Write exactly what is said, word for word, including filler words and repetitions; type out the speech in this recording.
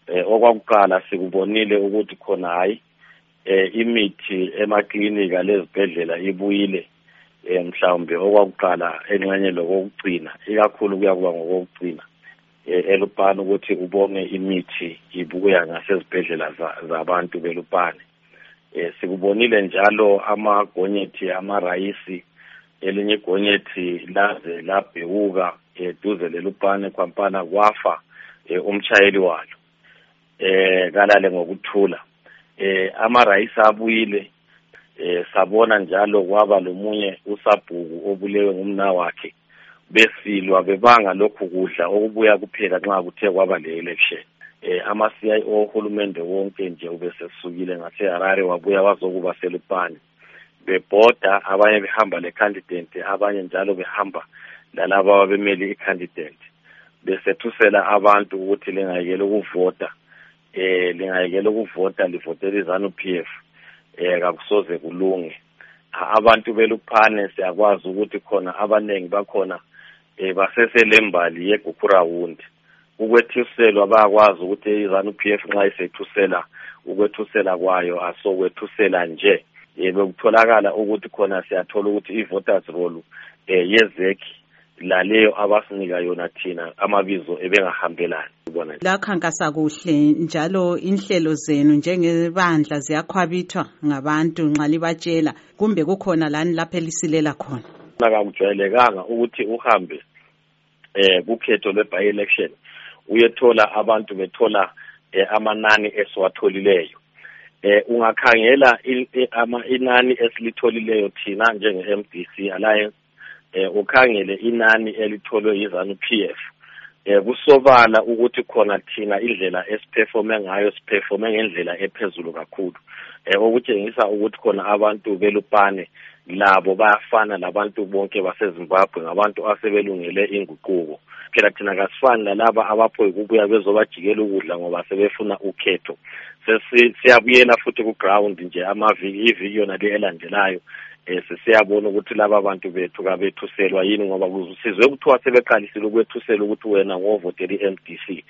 okwakuqala sikubonile ukuthi khona hayi eh imithi emaklinika lezibhedlela ibuyile eh mhlawumbe okwakuqala enxenye lokugcina ikakhulu kuya kuba ngokugcina eLupane ukuthi ubonge imithi ibuya ngasezibhedlela zabantu beLupane. Eh sikubonile njalo amagonyethi amarayisi elinye igonyethi laze labhekuka eduze leLupane kwampana kwafa umchayeli walo. Eh kalale ngokuthula. Eh amarayisi abuyile eh sabona njalo kwaba lomunye usabhuku obulewe ngumna wakhe besilwa bebanga lokhu kudla okubuya kuphela nxa kuthe kwaba le election. Eh ama C I O uhulumende wonke nje ubesesukile ngase Harare wabuya wazokuba seLupane bebhoda abanye behamba le candidate abanye njalo behamba lalabo abemeli icandidate besethusela abantu ukuthi lingayekela ukuvota eh lingayekela ukuvota livotela iZANU P F eh kakusoze kulunge. Abantu beLupane siyakwazi ukuthi khona abanengi bakhona eh baseselembali yeGukura wundi ukwethuselwa bayakwazi ukuthi iZANU P F nxa isethusela ukwethusela kwayo asokwethusela nje eh bekutholakala ukuthi khona siyathola ukuthi ivoters roll eh yezeki laleyo abasinika yona thina amabizo ebengahambelani. La khankasa kuhle njalo inhlelo zenu njengebandla ziyakhwabithwa ngabantu nxa libatshela kumbe kukhona lani lapho elisilela khona. Akujwayelekanga ukuthi uhambe eh kukhetho lwe-by election uyethola abantu bethola eh, amanani esiwatholileyo. Eh ungakhangela ama inani esilitholileyo thina njenge M D C Alliance eh ukhangele inani elitholwe yiZANU P F eh kusobala ukuthi khona thina indlela esiperforme ngayo siperforme ngendlela ephezulu kakhulu eh okutshengisa ukuthi khona abantu beLupane labo bayafana labantu bonke baseZimbabwe ngabantu asebelungele inguquko. Phela thina kasifani nalaba abapho ukubuya bezobajikela ukudla ngoba sebefuna ukhetho. Sesiyabuyela futhi ku ground nje amaviki iviki yona le elandelayo eh sesiyabona ukuthi laba bantu bethu kabethuselwa yini ngoba kuzisizwe ukuthiwa sebeqalisile ukwethusela ukuthi wena ngovotela iM D C.